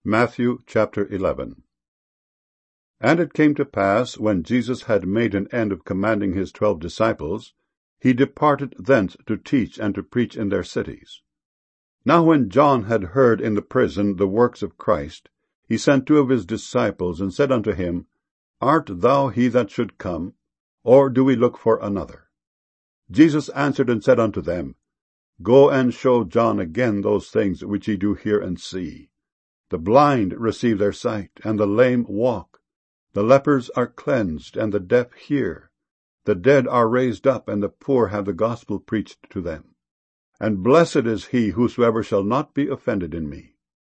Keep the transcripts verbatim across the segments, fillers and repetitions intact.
Matthew chapter eleven. And it came to pass, when Jesus had made an end of commanding his twelve disciples, he departed thence to teach and to preach in their cities. Now when John had heard in the prison the works of Christ, he sent two of his disciples, and said unto him, Art thou he that should come, or do we look for another? Jesus answered and said unto them, Go and show John again those things which ye do hear and see. The blind receive their sight, and the lame walk. The lepers are cleansed, and the deaf hear. The dead are raised up, and the poor have the gospel preached to them. And blessed is he whosoever shall not be offended in me.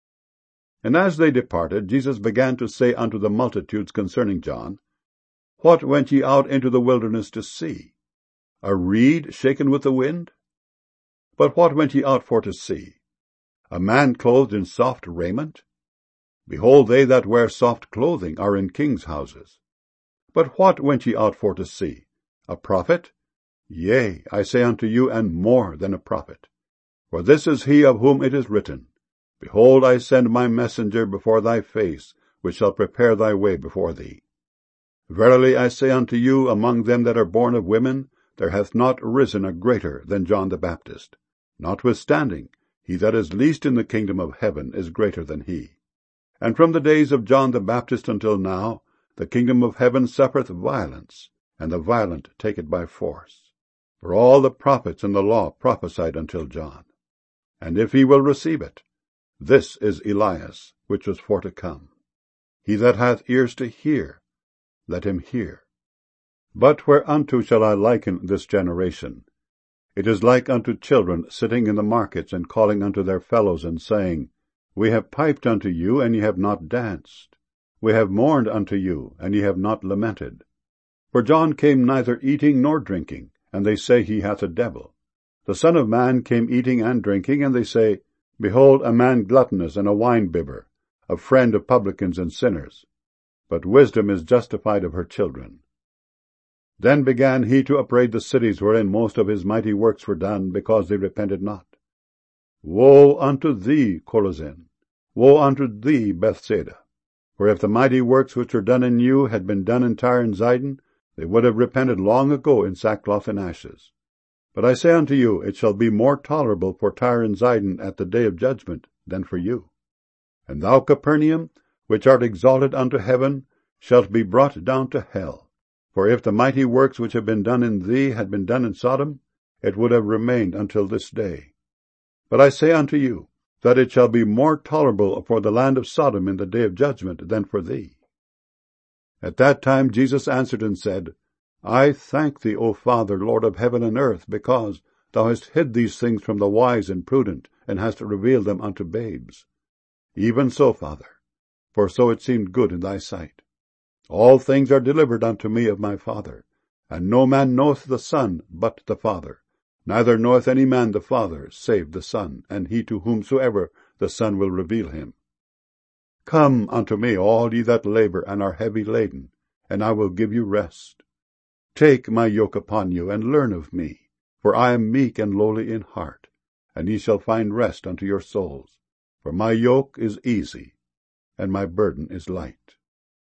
And as they departed, Jesus began to say unto the multitudes concerning John, What went ye out into the wilderness to see? A reed shaken with the wind? But what went ye out for to see? A man clothed in soft raiment? Behold, they that wear soft clothing are in kings' houses. But what went ye out for to see? A prophet? Yea, I say unto you, and more than a prophet. For this is he of whom it is written, Behold, I send my messenger before thy face, which shall prepare thy way before thee. Verily I say unto you, among them that are born of women, there hath not risen a greater than John the Baptist. Notwithstanding, he that is least in the kingdom of heaven is greater than he. And from the days of John the Baptist until now, the kingdom of heaven suffereth violence, and the violent take it by force. For all the prophets and the law prophesied until John. And if he will receive it, this is Elias, which was for to come. He that hath ears to hear, let him hear. But whereunto shall I liken this generation? It is like unto children sitting in the markets, and calling unto their fellows, and saying, We have piped unto you, and ye have not danced. We have mourned unto you, and ye have not lamented. For John came neither eating nor drinking, and they say he hath a devil. The Son of Man came eating and drinking, and they say, Behold, a man gluttonous and a wine-bibber, a friend of publicans and sinners. But wisdom is justified of her children. Then began he to upbraid the cities wherein most of his mighty works were done, because they repented not. Woe unto thee, Chorazin! Woe unto thee, Bethsaida! For if the mighty works which are done in you had been done in Tyre and Zidon, they would have repented long ago in sackcloth and ashes. But I say unto you, it shall be more tolerable for Tyre and Zidon at the day of judgment than for you. And thou, Capernaum, which art exalted unto heaven, shalt be brought down to hell. For if the mighty works which have been done in thee had been done in Sodom, it would have remained until this day. But I say unto you, that it shall be more tolerable for the land of Sodom in the day of judgment than for thee. At that time Jesus answered and said, I thank thee, O Father, Lord of heaven and earth, because thou hast hid these things from the wise and prudent, and hast revealed them unto babes. Even so, Father, for so it seemed good in thy sight. All things are delivered unto me of my Father, and no man knoweth the Son but the Father, neither knoweth any man the Father, save the Son, and he to whomsoever the Son will reveal him. Come unto me, all ye that labor and are heavy laden, and I will give you rest. Take my yoke upon you, and learn of me, for I am meek and lowly in heart, and ye shall find rest unto your souls. For my yoke is easy, and my burden is light.